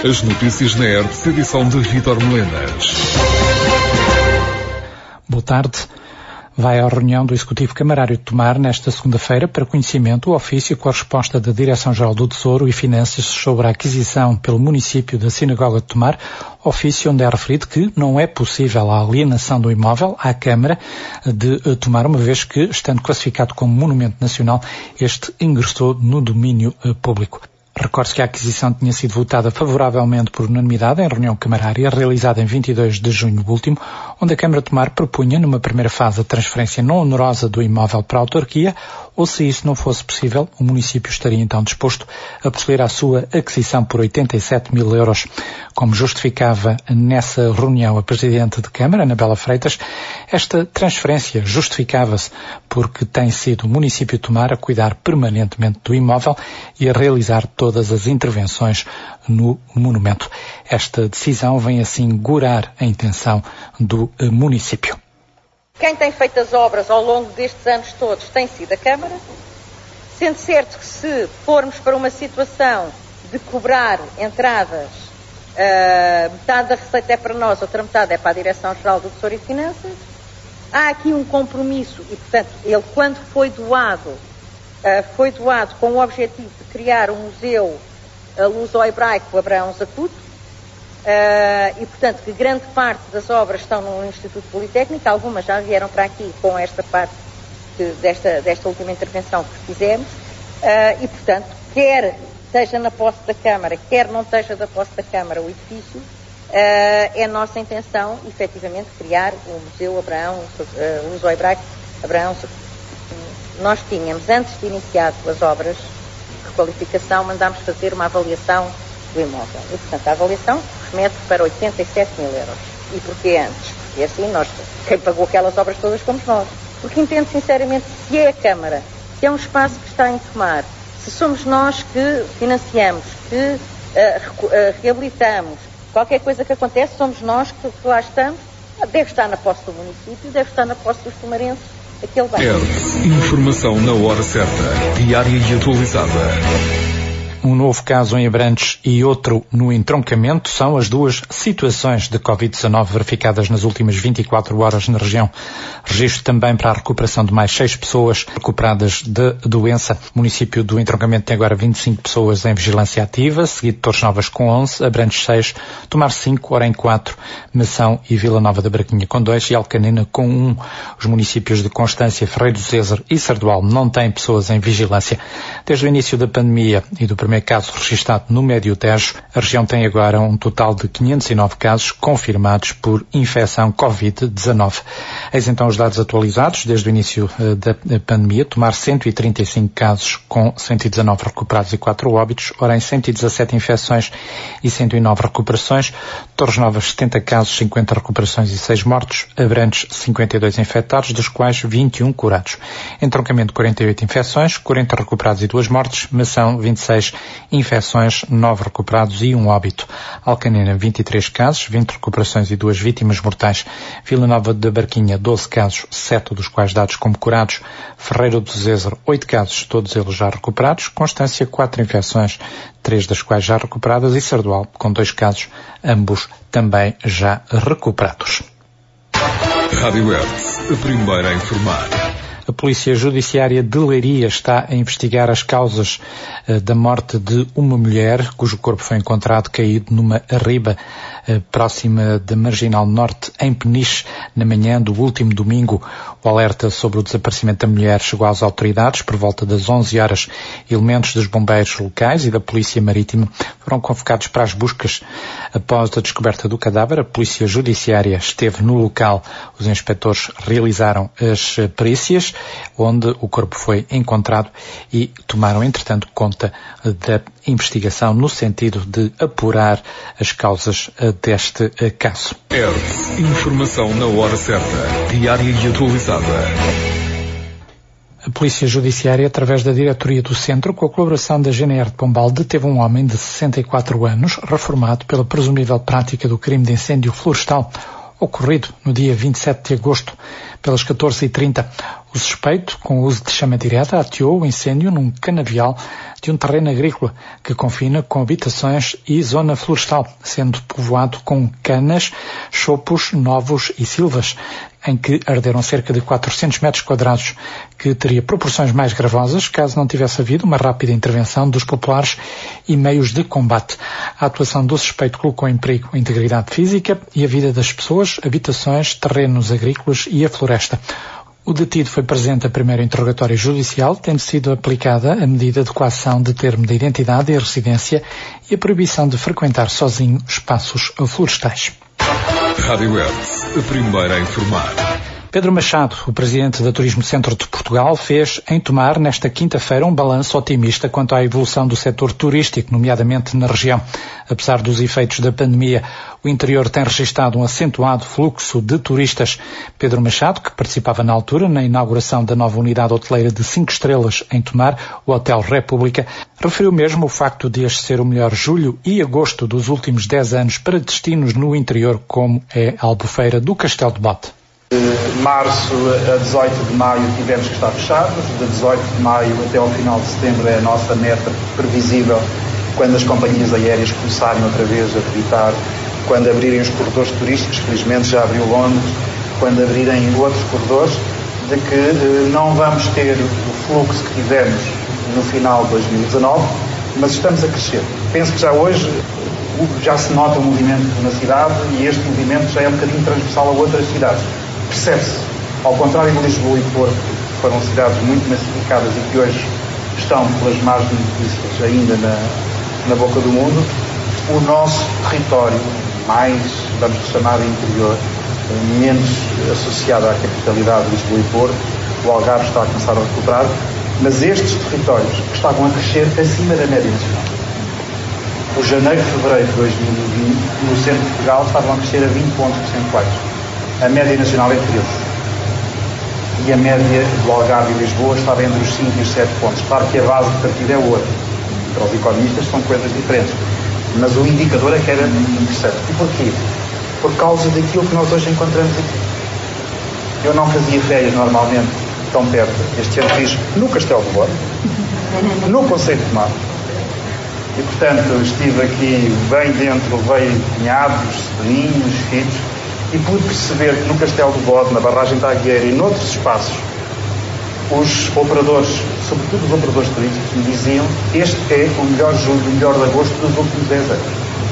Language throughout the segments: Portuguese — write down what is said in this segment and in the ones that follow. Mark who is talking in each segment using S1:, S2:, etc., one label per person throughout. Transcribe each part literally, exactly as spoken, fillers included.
S1: As notícias na R T P, edição de Vítor Melenas.
S2: Boa tarde. Vai à reunião do Executivo Camarário de Tomar nesta segunda-feira para conhecimento o ofício com a resposta da Direção-Geral do Tesouro e Finanças sobre a aquisição pelo município da Sinagoga de Tomar, ofício onde é referido que não é possível a alienação do imóvel à Câmara de Tomar, uma vez que, estando classificado como monumento nacional, este ingressou no domínio público. Recorde-se que a aquisição tinha sido votada favoravelmente por unanimidade em reunião camarária realizada em vinte e dois de junho último, onde a Câmara de Tomar propunha, numa primeira fase, a transferência não onerosa do imóvel para a autarquia, ou se isso não fosse possível, o município estaria então disposto a proceder à sua aquisição por oitenta e sete mil euros. Como justificava nessa reunião a Presidente de Câmara, Anabela Freitas, esta transferência justificava-se porque tem sido o município de Tomar a cuidar permanentemente do imóvel e a realizar todas as intervenções no monumento. Esta decisão vem assim gurar a intenção do município.
S3: Quem tem feito as obras ao longo destes anos todos tem sido a Câmara, sendo certo que se formos para uma situação de cobrar entradas, uh, metade da receita é para nós, outra metade é para a Direção-Geral do Tesouro e Finanças, há aqui um compromisso e, portanto, ele quando foi doado, uh, foi doado com o objetivo de criar um museu uh, luso-hebraico Abraão Zacuto, Uh, e, portanto, que grande parte das obras estão no Instituto Politécnico, algumas já vieram para aqui com esta parte de, desta, desta última intervenção que fizemos, uh, e, portanto, quer esteja na posse da Câmara, quer não esteja da posse da Câmara o edifício, uh, é nossa intenção, efetivamente, criar o Museu Abraão, uh, luso-hebraico Abraão Zacuto. Nós tínhamos, antes de iniciar as obras de requalificação, mandámos fazer uma avaliação do imóvel. E, portanto, a avaliação remete para oitenta e sete mil euros. E porquê antes? Porque assim, nós, quem pagou aquelas obras todas fomos nós. Porque entendo sinceramente se é a Câmara, se é um espaço que está em Tomar, se somos nós que financiamos, que uh, uh, reabilitamos, qualquer coisa que acontece, somos nós que, que lá estamos, deve estar na posse do município, deve estar na posse dos tomarenses, aquele bem.
S1: Informação na hora certa, diária e atualizada.
S2: Um novo caso em Abrantes e outro no entroncamento são as duas situações de covid dezenove verificadas nas últimas vinte e quatro horas na região. Registro também para a recuperação de mais seis pessoas recuperadas de doença. O município do entroncamento tem agora vinte e cinco pessoas em vigilância ativa, seguido de Torres Novas com onze, Abrantes seis, Tomar cinco, Orem quatro, Mação e Vila Nova da Braquinha com dois e Alcanena com um. Os municípios de Constância, Ferreiro do César e Sardual não têm pessoas em vigilância. Desde o início da pandemia e do primeiro caso registado no Médio Tejo, a região tem agora um total de quinhentos e nove casos confirmados por infecção covid dezenove. Eis então os dados atualizados desde o início uh, da pandemia. Tomar cento e trinta e cinco casos com cento e dezanove recuperados e quatro óbitos, Orem cento e dezassete infecções e cento e nove recuperações, Torres Novas setenta casos, cinquenta recuperações e seis mortos, Abrantes cinquenta e dois infectados, dos quais vinte e um curados. Entroncamento quarenta e oito infecções, quarenta recuperados e duas mortes, Mação vinte e seis infecções, nove recuperados e um óbito. Alcanena, vinte e três casos, vinte recuperações e duas vítimas mortais. Vila Nova da Barquinha, doze casos, sete dos quais dados como curados. Ferreiro do César, oito casos, todos eles já recuperados. Constância, quatro infecções, três das quais já recuperadas. E Sardual, com dois casos, ambos também já recuperados.
S1: Rádio R T P, a primeira a informar.
S2: A Polícia Judiciária de Leiria está a investigar as causas uh, da morte de uma mulher cujo corpo foi encontrado caído numa arriba uh, próxima da Marginal Norte, em Peniche, na manhã do último domingo. O alerta sobre o desaparecimento da mulher chegou às autoridades por volta das onze horas. Elementos dos bombeiros locais e da Polícia Marítima foram convocados para as buscas. Após a descoberta do cadáver, a Polícia Judiciária esteve no local. Os inspectores realizaram as perícias, onde o corpo foi encontrado, e tomaram, entretanto, conta da investigação no sentido de apurar as causas deste caso.
S1: R T P, informação na hora certa, diária e atualizada.
S2: A Polícia Judiciária, através da Diretoria do Centro, com a colaboração da G N R de Pombal, deteve um homem de sessenta e quatro anos, reformado pela presumível prática do crime de incêndio florestal. ocorrido no dia vinte e sete de agosto, pelas catorze e trinta. O suspeito, com o uso de chama direta, ateou o incêndio num canavial de um terreno agrícola que confina com habitações e zona florestal, sendo povoado com canas, chopos, novos e silvas, em que arderam cerca de quatrocentos metros quadrados, que teria proporções mais gravosas caso não tivesse havido uma rápida intervenção dos populares e meios de combate. A atuação do suspeito colocou em perigo a integridade física e a vida das pessoas, habitações, terrenos agrícolas e a floresta. O detido foi presente a primeiro interrogatório judicial, tendo sido aplicada a medida de coação de termo de identidade e residência e a proibição de frequentar sozinho espaços florestais.
S1: Rádio Hertz, a primeira a informar.
S2: Pedro Machado, o presidente da Turismo Centro de Portugal, fez em Tomar nesta quinta-feira um balanço otimista quanto à evolução do setor turístico, nomeadamente na região. Apesar dos efeitos da pandemia, o interior tem registrado um acentuado fluxo de turistas. Pedro Machado, que participava na altura na inauguração da nova unidade hoteleira de cinco estrelas em Tomar, o Hotel República, referiu mesmo o facto de este ser o melhor julho e agosto dos últimos dez anos para destinos no interior, como é a Albufeira do Castelo de Bote.
S4: De março a dezoito de maio tivemos que estar fechados, de dezoito de maio até ao final de setembro é a nossa meta previsível, quando as companhias aéreas começarem outra vez a debitar, quando abrirem os corredores turísticos, felizmente já abriu Londres, quando abrirem outros corredores, de que eh, não vamos ter o fluxo que tivemos no final de dois mil e dezanove, mas estamos a crescer. Penso que já hoje já se nota o movimento na cidade e este movimento já é um bocadinho transversal a outras cidades. Percebe-se, ao contrário de Lisboa e Porto, que foram cidades muito massificadas e que hoje estão pelas más notícias ainda na, na boca do mundo, o nosso território, mais, vamos chamar de interior, menos associado à capitalidade de Lisboa e Porto, o Algarve está a começar a recuperar, mas estes territórios que estavam a crescer acima da média nacional. O janeiro e fevereiro de dois mil e vinte, no centro de Portugal, estavam a crescer a vinte pontos percentuais. A média nacional é treze. E a média do Algarve e Lisboa estava entre os cinco e os sete pontos. Claro que a base de partida é outra. Para os economistas são coisas diferentes. Mas o indicador é que era interessante. E porquê? Por causa daquilo que nós hoje encontramos aqui. Eu não fazia férias normalmente tão perto. Este ano fiz no Castelo de Bote, no Concelho de Tomar. E, portanto, estive aqui bem dentro, veio cunhados, sobrinhos, filhos, e pude perceber que no Castelo de Bode, na barragem da Agueira e noutros espaços, os operadores, sobretudo os operadores turísticos, me diziam que este é o melhor julho, o melhor de agosto dos últimos dez anos.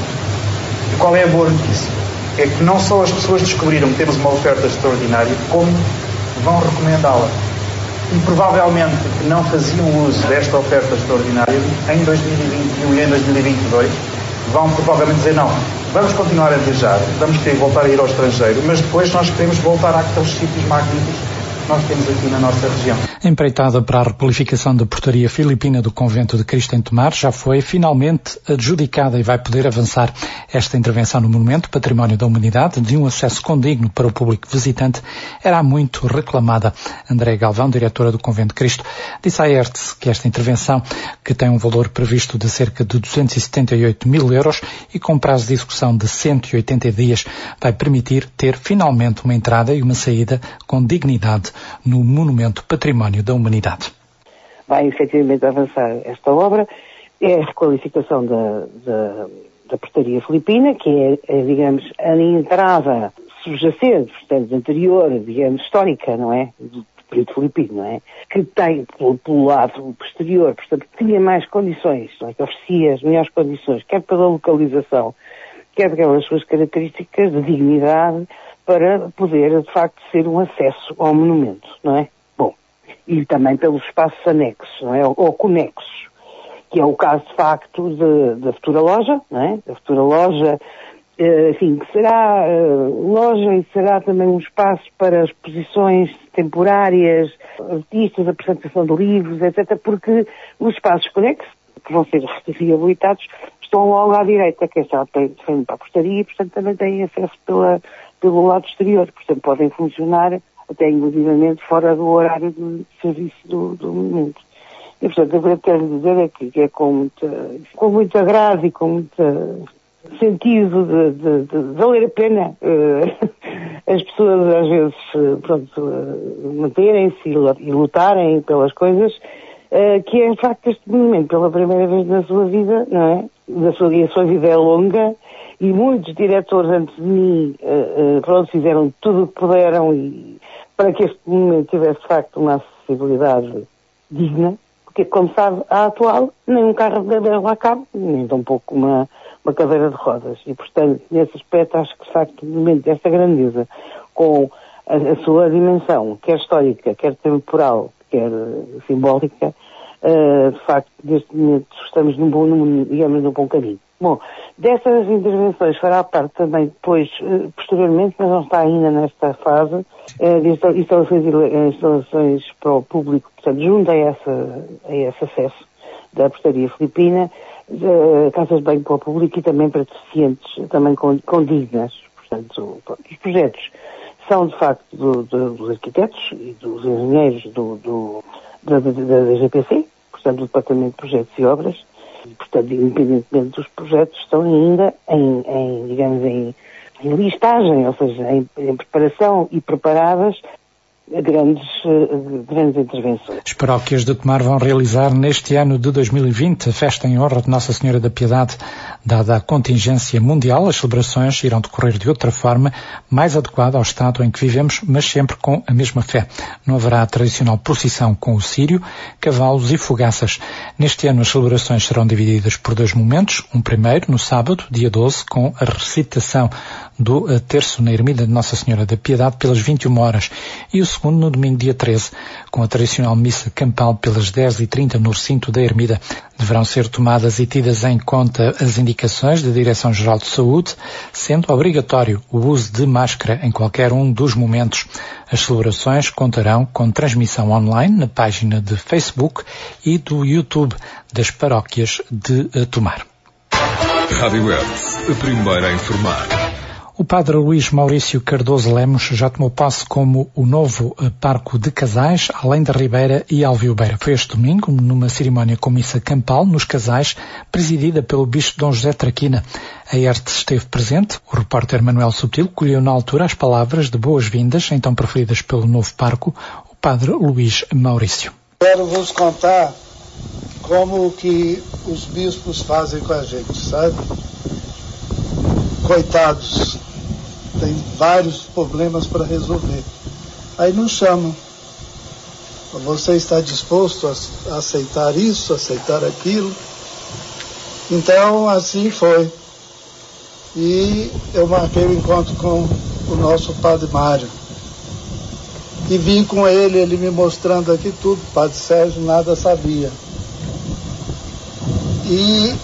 S4: E qual é a boa notícia? É que não só as pessoas descobriram que temos uma oferta extraordinária, como vão recomendá-la. E provavelmente que não faziam uso desta oferta extraordinária em dois mil e vinte e um e em dois mil e vinte e dois, vão provavelmente dizer não. Vamos continuar a viajar, vamos querer voltar a ir ao estrangeiro, mas depois nós queremos voltar àqueles sítios magníficos que nós temos aqui na nossa região.
S2: A empreitada para a requalificação da portaria filipina do Convento de Cristo em Tomar já foi finalmente adjudicada e vai poder avançar. Esta intervenção no Monumento Património da Humanidade, de um acesso condigno para o público visitante, era muito reclamada. André Galvão, diretora do Convento de Cristo, disse à Hertz que esta intervenção, que tem um valor previsto de cerca de duzentos e setenta e oito mil euros e com prazo de execução de cento e oitenta dias, vai permitir ter finalmente uma entrada e uma saída com dignidade no Monumento Património da Humanidade.
S5: Vai efetivamente avançar esta obra, é a requalificação da, da, da portaria filipina, que é, é, digamos, a entrada subjacente, portanto, anterior, digamos, histórica, não é? Do período filipino, não é? Que tem, pelo, pelo lado posterior, portanto, que tinha mais condições, não é? Que oferecia as melhores condições, quer pela localização, quer pelas suas características de dignidade, para poder, de facto, ser um acesso ao monumento, não é? Bom, e também pelos espaços anexos, não é? Ou, ou conexos, que é o caso, de facto, de, da futura loja, não é? Da futura loja, eh, enfim, que será eh, loja e será também um espaço para exposições temporárias, artistas, apresentação de livros, etcétera, porque os espaços conexos, que vão ser reabilitados, estão logo à direita, que é só tem frente para a portaria e, portanto, também têm acesso pela pelo lado exterior, portanto podem funcionar até inclusivamente fora do horário de serviço do, do monumento. E portanto, o que eu quero dizer é que, que é com muita, com muito agrado e com muito sentido de, de, de valer a pena uh, as pessoas às vezes, pronto, manterem-se e lutarem pelas coisas, que é de facto este momento, pela primeira vez na sua vida, não é? Da sua, e a sua vida é longa, e muitos diretores antes de mim, pronto, fizeram tudo o que puderam e, para que este momento tivesse de facto uma acessibilidade digna, porque, como sabe, a atual, nem um carro de bebê lá cabe, nem tampouco uma, uma cadeira de rodas. E, portanto, nesse aspecto, acho que, de facto, o momento desta grandeza, com a, a sua dimensão, quer histórica, quer temporal, quer uh, simbólica, uh, de facto, neste momento, estamos num bom, num, digamos, num bom caminho. Bom, dessas intervenções fará parte também depois, uh, posteriormente, mas não está ainda nesta fase, uh, de instalações, instalações para o público, portanto, junto a, essa, a esse acesso da portaria filipina, uh, casas de banho para o público e também para deficientes, também com, com dignas. Portanto, os projetos são, de facto, do, do, dos arquitetos e dos engenheiros do, do, da, da, da G P C, portanto, do Departamento de Projetos e Obras. E, portanto, independentemente dos projetos, estão ainda em, em digamos, em, em listagem, ou seja, em, em preparação e preparadas grandes, grandes intervenções.
S2: As paróquias de Tomar vão realizar neste ano de dois mil e vinte a festa em honra de Nossa Senhora da Piedade. Dada a contingência mundial, as celebrações irão decorrer de outra forma, mais adequada ao estado em que vivemos, mas sempre com a mesma fé. Não haverá a tradicional procissão com o círio, cavalos e fogaças. Neste ano as celebrações serão divididas por dois momentos. Um primeiro, no sábado, dia doze, com a recitação do terço na Ermida de Nossa Senhora da Piedade pelas vinte e uma horas, e o segundo no domingo dia treze, com a tradicional missa campal pelas dez e trinta no recinto da Ermida. Deverão ser tomadas e tidas em conta as indicações da Direção-Geral de Saúde, sendo obrigatório o uso de máscara em qualquer um dos momentos. As celebrações contarão com transmissão online na página de Facebook e do YouTube das paróquias de Tomar.
S1: Rádio Hertz, a primeira a informar.
S2: O padre Luís Maurício Cardoso Lemos já tomou posse como o novo parco de Casais, além da Ribeira e Alviobeira. Foi este domingo, numa cerimónia com missa campal nos Casais, presidida pelo bispo Dom José Traquina. A Hertz esteve presente. O repórter Manuel Subtil colheu na altura as palavras de boas-vindas, então preferidas pelo novo parco, o padre Luís Maurício.
S6: Quero vos contar como que os bispos fazem com a gente, sabe? Coitados, tem vários problemas para resolver. Aí nos chamam. Você está disposto a aceitar isso, aceitar aquilo? Então, assim foi. E eu marquei o encontro com o nosso padre Mário. E vim com ele, ele me mostrando aqui tudo. O padre Sérgio nada sabia. E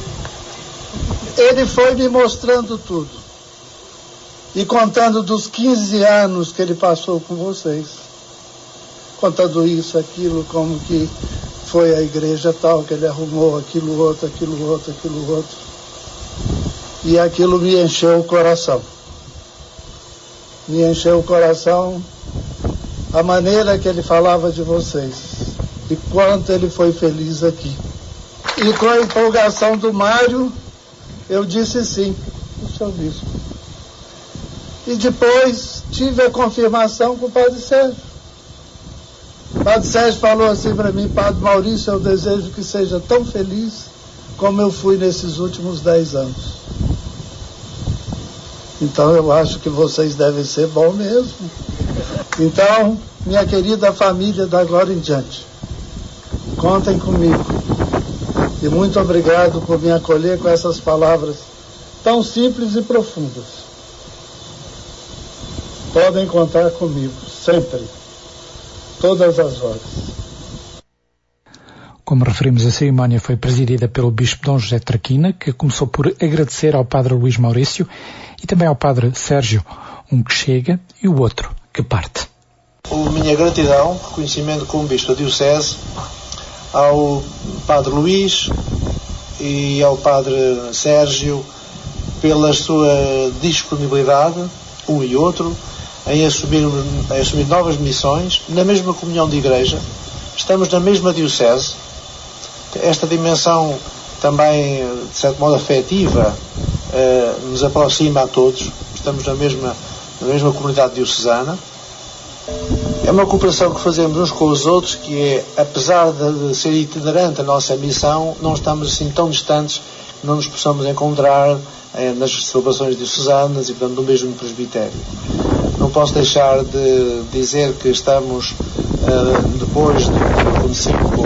S6: ele foi me mostrando tudo. E contando dos quinze anos que ele passou com vocês. Contando isso, aquilo, como que foi a igreja tal, que ele arrumou aquilo outro, aquilo outro, aquilo outro. E aquilo me encheu o coração. Me encheu o coração a maneira que ele falava de vocês. E quanto ele foi feliz aqui. E com a empolgação do Mário, eu disse sim, o seu bispo. E depois tive a confirmação com o padre Sérgio. O padre Sérgio falou assim para mim: Padre Maurício, eu desejo que seja tão feliz como eu fui nesses últimos dez anos. Então eu acho que vocês devem ser bom mesmo. Então, minha querida família da Glória em Diante, contem comigo. E muito obrigado por me acolher com essas palavras tão simples e profundas. Podem contar comigo, sempre, todas as horas.
S2: Como referimos, a cerimónia foi presidida pelo bispo Dom José Traquina, que começou por agradecer ao padre Luís Maurício e também ao padre Sérgio, um que chega e o outro que parte.
S6: A minha gratidão, reconhecimento como bispo da Diocese, ao padre Luís e ao padre Sérgio pela sua disponibilidade, um e outro, em assumir, em assumir novas missões na mesma comunhão de igreja. Estamos na mesma diocese. Esta dimensão também, de certo modo afetiva, eh, nos aproxima a todos. Estamos na mesma
S7: na mesma comunidade diocesana. É uma cooperação que fazemos uns com os outros, que é, apesar de ser itinerante a nossa missão, não estamos assim tão distantes que não nos possamos encontrar eh, nas celebrações diocesanas e, portanto, no mesmo presbitério. Não posso deixar de dizer que estamos, eh, depois do que aconteceu com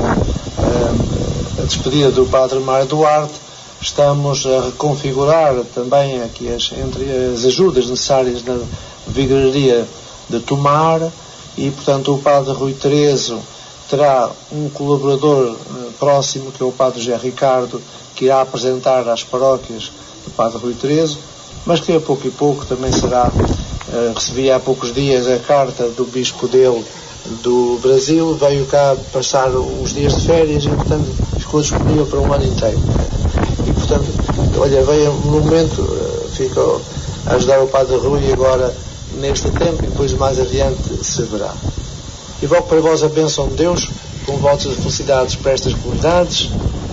S7: eh, a despedida do Padre Mário Duarte, estamos a reconfigurar também aqui as, entre as ajudas necessárias na vigararia de Tomar, e, portanto, o Padre Rui Tereso terá um colaborador eh, próximo, que é o Padre José Ricardo, que irá apresentar às paróquias do Padre Rui Tereso, mas que a pouco e pouco também será, eh, recebi há poucos dias a carta do Bispo dele do Brasil, veio cá passar uns dias de férias e, portanto, ficou disponível para um ano inteiro. E, portanto, olha, veio um momento, eh, fico a ajudar o Padre Rui agora neste tempo, e depois mais adiante se verá. Invoco para vós a bênção de Deus, com vossas felicidades para estas comunidades,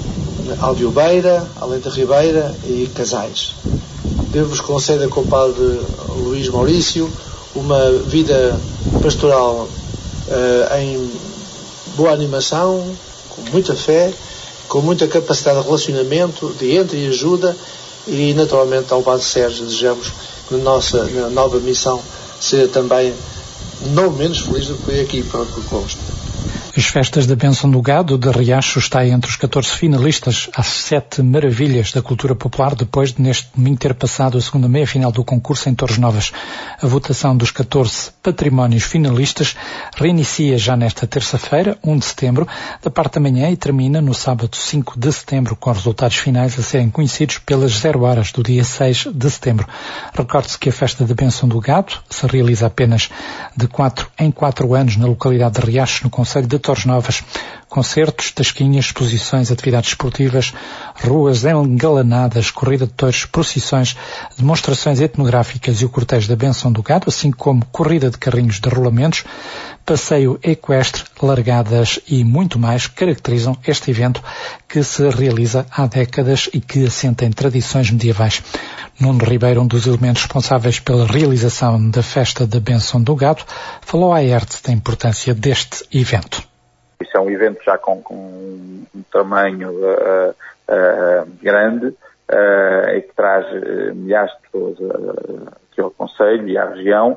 S7: Albiobeira, Além da Ribeira e Casais. Deus vos conceda, com o Padre Luís Maurício, uma vida pastoral uh, em boa animação, com muita fé, com muita capacidade de relacionamento, de entre e ajuda, e naturalmente ao Padre Sérgio desejamos que na nossa na nova missão seja também não menos feliz do que foi aqui para o que consta.
S2: As festas da Bênção do Gado de Riacho está entre os catorze finalistas às sete maravilhas da cultura popular, depois de neste domingo ter passado a segunda meia-final do concurso em Torres Novas. A votação dos catorze patrimónios finalistas reinicia já nesta terça-feira, um de setembro, da parte da manhã, e termina no sábado cinco de setembro, com resultados finais a serem conhecidos pelas zero horas do dia seis de setembro. Recorde-se que a festa da Bênção do Gado se realiza apenas de quatro em quatro anos na localidade de Riacho, no concelho de Torres Novas. Concertos, tasquinhas, exposições, atividades esportivas, ruas engalanadas, corrida de touros, procissões, demonstrações etnográficas e o cortejo da Bênção do Gado, assim como corrida de carrinhos de rolamentos, passeio equestre, largadas e muito mais caracterizam este evento que se realiza há décadas e que assenta em tradições medievais. Nuno Ribeiro, um dos elementos responsáveis pela realização da festa da Bênção do Gado, falou à E R T da importância deste evento.
S8: Isso é um evento já com, com um tamanho uh, uh, grande uh, e que traz uh, milhares de pessoas uh, aqui ao concelho e à região,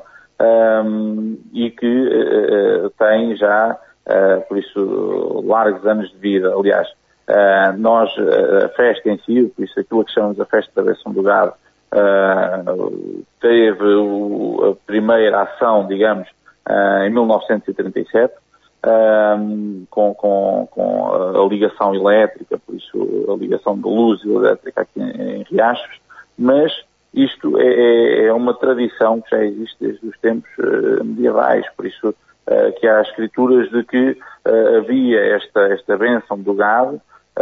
S8: um, e que uh, tem já, uh, por isso, largos anos de vida. Aliás, uh, nós, uh, a festa em si, por isso aquilo que chamamos a Festa da Bênção do Gado, uh, teve o, a primeira ação, digamos, uh, em mil novecentos e trinta e sete, Um, com, com, com a ligação elétrica, por isso a ligação de luz elétrica aqui em, em Riachos, mas isto é, é uma tradição que já existe desde os tempos uh, medievais, por isso uh, que há escrituras de que uh, havia esta, esta bênção do gado,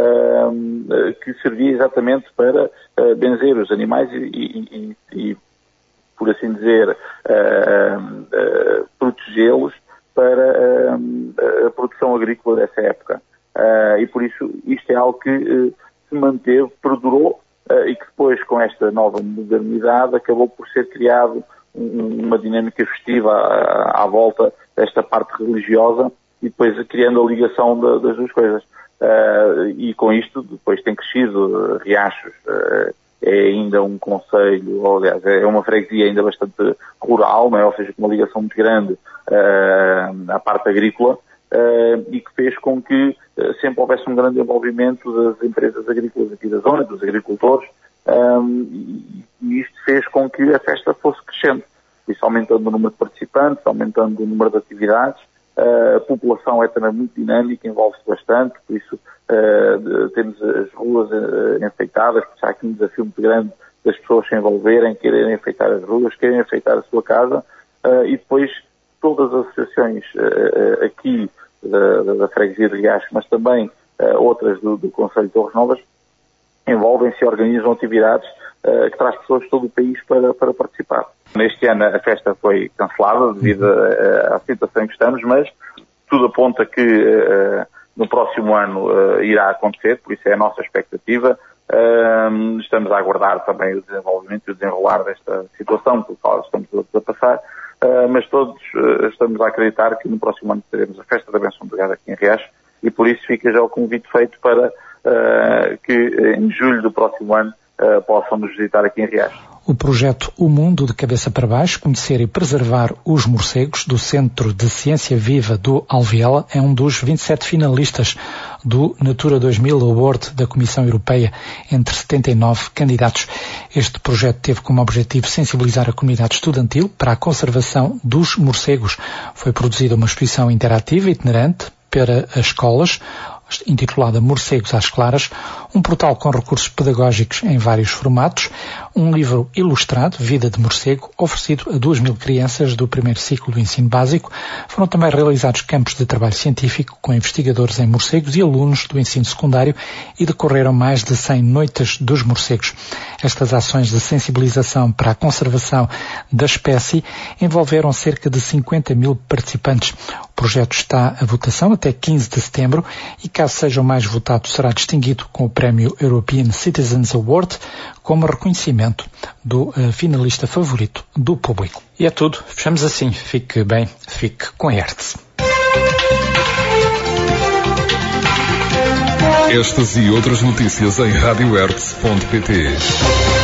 S8: uh, que servia exatamente para uh, benzer os animais e, e, e, e por assim dizer, uh, uh, protegê-los para uh, a produção agrícola dessa época. Uh, e por isso isto é algo que uh, se manteve, perdurou, uh, e que depois, com esta nova modernidade, acabou por ser criado um, uma dinâmica festiva à, à volta desta parte religiosa, e depois criando a ligação da, das duas coisas. Uh, e com isto depois tem crescido. uh, Riachos uh, é ainda um concelho, ou, aliás, é uma freguesia ainda bastante rural, não é? Ou seja, com uma ligação muito grande uh, à parte agrícola, uh, e que fez com que uh, sempre houvesse um grande envolvimento das empresas agrícolas aqui da zona, dos agricultores, um, e, e isto fez com que a festa fosse crescendo, isso aumentando o número de participantes, aumentando o número de atividades. Uh, a população é também muito dinâmica, envolve-se bastante, por isso uh, de, temos as ruas uh, enfeitadas, porque há aqui um desafio muito grande das pessoas se envolverem, quererem enfeitar as ruas, querem enfeitar a sua casa, uh, e depois todas as associações uh, aqui da, da, da freguesia de Riachos, mas também uh, outras do, do Concelho de Torres Novas, envolvem-se e organizam atividades uh, que traz pessoas de todo o país para, para participar. Neste ano a festa foi cancelada devido à situação em que estamos, mas tudo aponta que uh, no próximo ano uh, irá acontecer, por isso é a nossa expectativa. Uh, estamos a aguardar também o desenvolvimento e o desenrolar desta situação pelo qual estamos a passar, uh, mas todos uh, estamos a acreditar que no próximo ano teremos a Festa da Benção de Gado aqui em Riacho, e por isso fica já o convite feito para uh, que em julho do próximo ano uh, possam nos visitar aqui em Riacho.
S2: O projeto O Mundo de Cabeça para Baixo, conhecer e preservar os morcegos, do Centro de Ciência Viva do Alviela, é um dos vinte e sete finalistas do Natura dois mil Award da Comissão Europeia, entre setenta e nove candidatos. Este projeto teve como objetivo sensibilizar a comunidade estudantil para a conservação dos morcegos. Foi produzida uma exposição interativa itinerante para as escolas, intitulada Morcegos às Claras, um portal com recursos pedagógicos em vários formatos, um livro ilustrado, Vida de Morcego, oferecido a duas mil crianças do primeiro ciclo do ensino básico. Foram também realizados campos de trabalho científico com investigadores em morcegos e alunos do ensino secundário, e decorreram mais de cem noites dos morcegos. Estas ações de sensibilização para a conservação da espécie envolveram cerca de cinquenta mil participantes. O projeto está à votação até quinze de setembro e, caso seja o mais votado, será distinguido com o Prémio European Citizens Award como reconhecimento do uh, finalista favorito do público. E é tudo. Fechamos assim. Fique bem, fique com a Hertz.
S1: Estas e outras notícias em rádio hertz ponto pt.